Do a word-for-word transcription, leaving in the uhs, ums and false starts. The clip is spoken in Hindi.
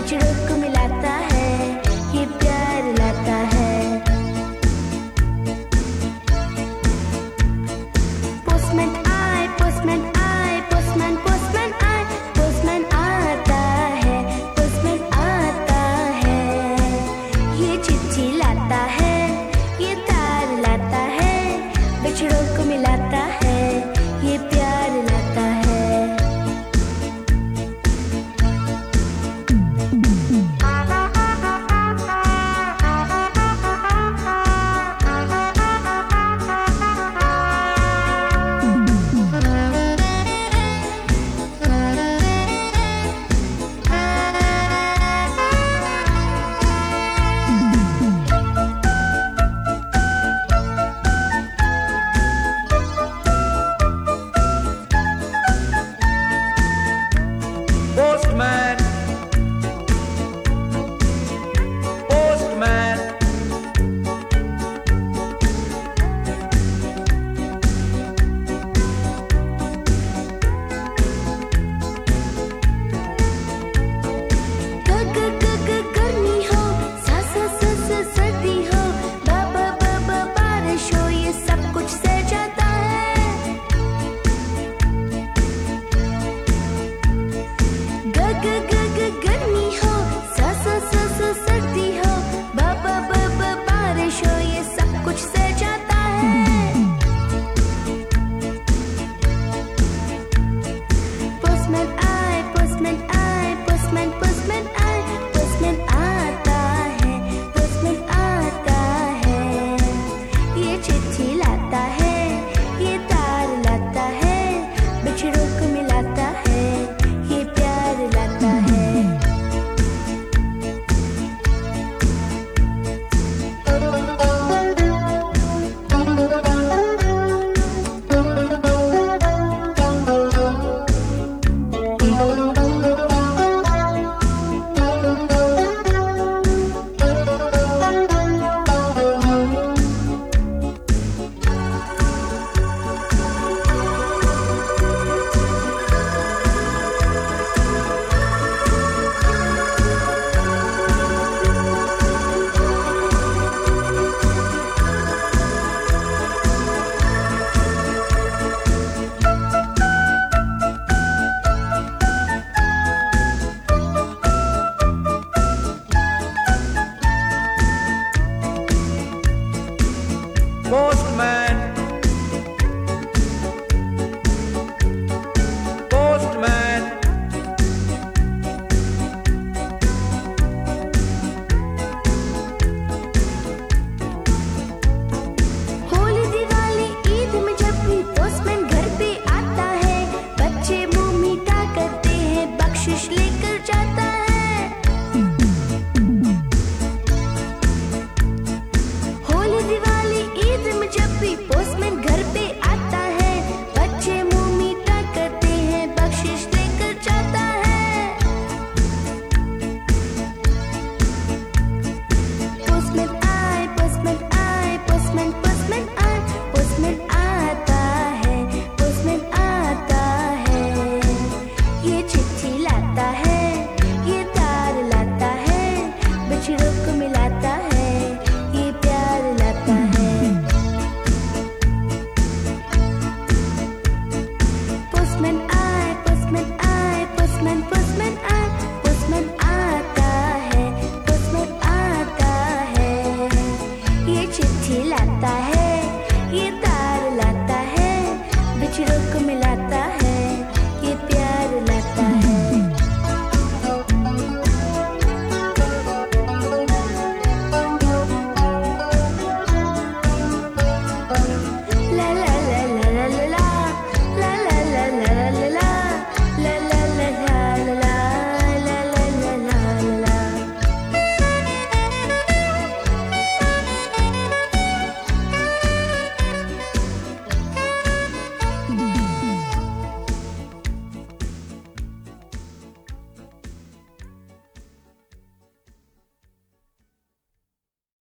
बिछड़ों को मिलाता है, ये प्यार लाता है। पोस्टमैन आए, पोस्टमैन आए, पोस्टमैन पोस्टमैन आए, पोस्टमैन आता है, पोस्टमैन आता है। ये चिट्ठी लाता है, ये तार लाता है, बिछड़ों को मिलाता है, ये प्यार लाता है। Postman, postman, ग ग ग ग गर्मी हो, सा सा सा सा सर्दी हो, ब ब ब ब बारिश हो, ये सब कुछ सह जाता है। ग ग ग ग गर्मी हो, सा सा सा सा सर्दी हो, ब ब ब ब बारिश हो, ये सब कुछ सह जाता है। पोस्टमैन आए, पोस्टमैन आए, पोस्टमैन पोस्टमैन आए, पोस्टमैन आता